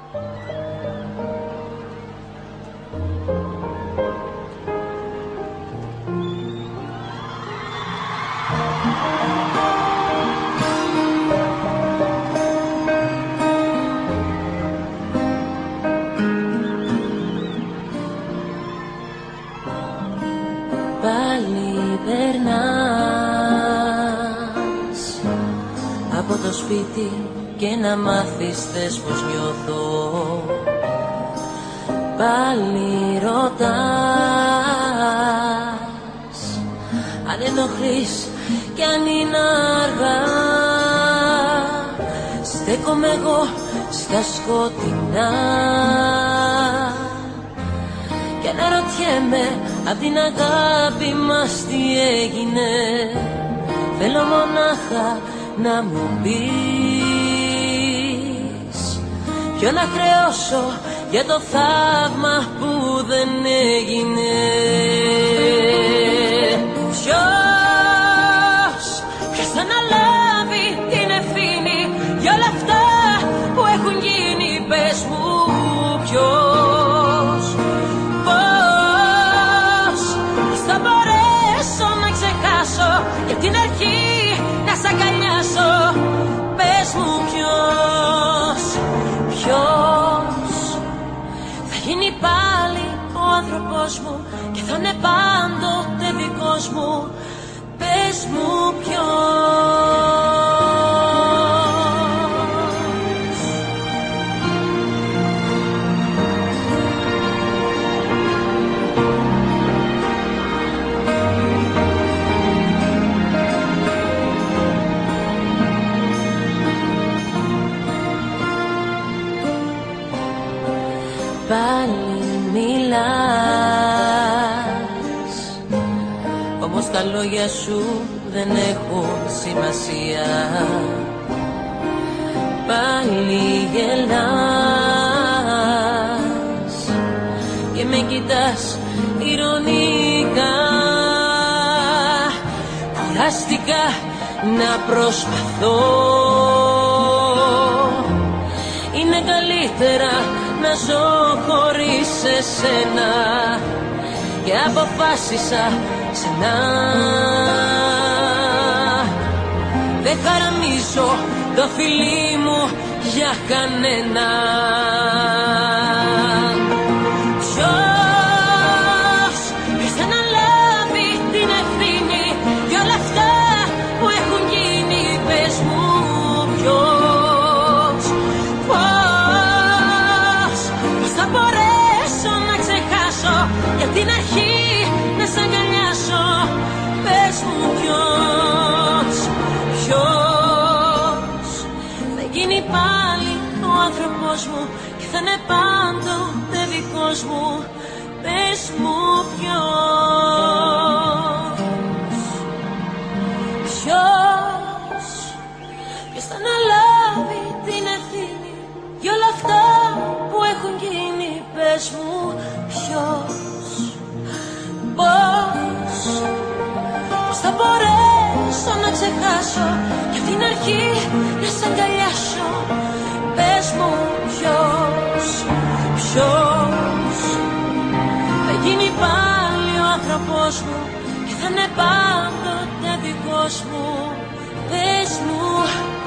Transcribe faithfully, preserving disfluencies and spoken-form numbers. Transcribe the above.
Πάλι περνάς από το σπίτι και να μάθεις θες πως νιώθω. Πάλι ρωτάς αν ενοχλείς κι αν είναι αργά. Στέκομαι εγώ στα σκοτεινά και αναρωτιέμαι απ' την αγάπη μας τι έγινε. Θέλω μονάχα να μου πεις ποιο να χρεώσω για το θαύμα που δεν έγινε. Ποιος, ποιος θα αναλάβει την ευθύνη για όλα αυτά που έχουν γίνει, πες μου ποιος. Πώς, πώς θα μπορέσω να ξεχάσω για την αρχή να σ' αγκαλιάσω, πες μου ποιος. Ποιος θα γίνει πάλι ο άνθρωπος μου και θα είναι πάντοτε δικός μου, πες μου ποιος. Πάλι μιλάς, όμως τα λόγια σου δεν έχουν σημασία. Πάλι γελάς και με κοιτάς ειρωνικά. Κουράστηκα να προσπαθώ, είναι καλύτερα να ζω χωρίς εσένα και αποφάσισα ξανά. Δεν χαραμίζω το φιλί μου για κανένα. Ποιος, ποιος θα αναλάβει την ευθύνη για όλα αυτά που έχουν γίνει, πες μου ποιος. Για την αρχή να σ' αγκαλιάσω, πες μου ποιος. Ποιος θα γίνει πάλι ο άνθρωπος μου και θα είναι πάντοτε δικός μου, πες μου ποιος. Ποιος, ποιος θα αναλάβει την ευθύνη για όλα αυτά που έχουν γίνει, πες μου ποιος. Πώς, πώς θα μπορέσω να ξεχάσω για την αρχή να σ' αγκαλιάσω, πες μου ποιος. Ποιος θα γίνει πάλι ο άνθρωπος μου και θα είναι πάντοτε δικός μου, πες μου.